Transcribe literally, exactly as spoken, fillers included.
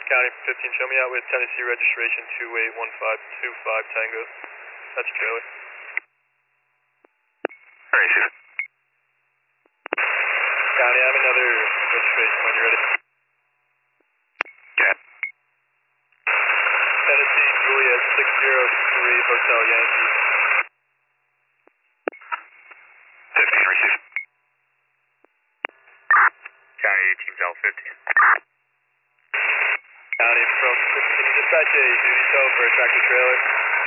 County fifteen, show me out with Tennessee registration two eight one five two five Tango. That's your trailer. Alright, shoot. County, I have another registration when you're ready. Okay. Tennessee Juliet six zero three Hotel Yankee. fifteen, receive. County eighteen, South fifteen. County from, can you dispatch a duty tow for a tractor trailer?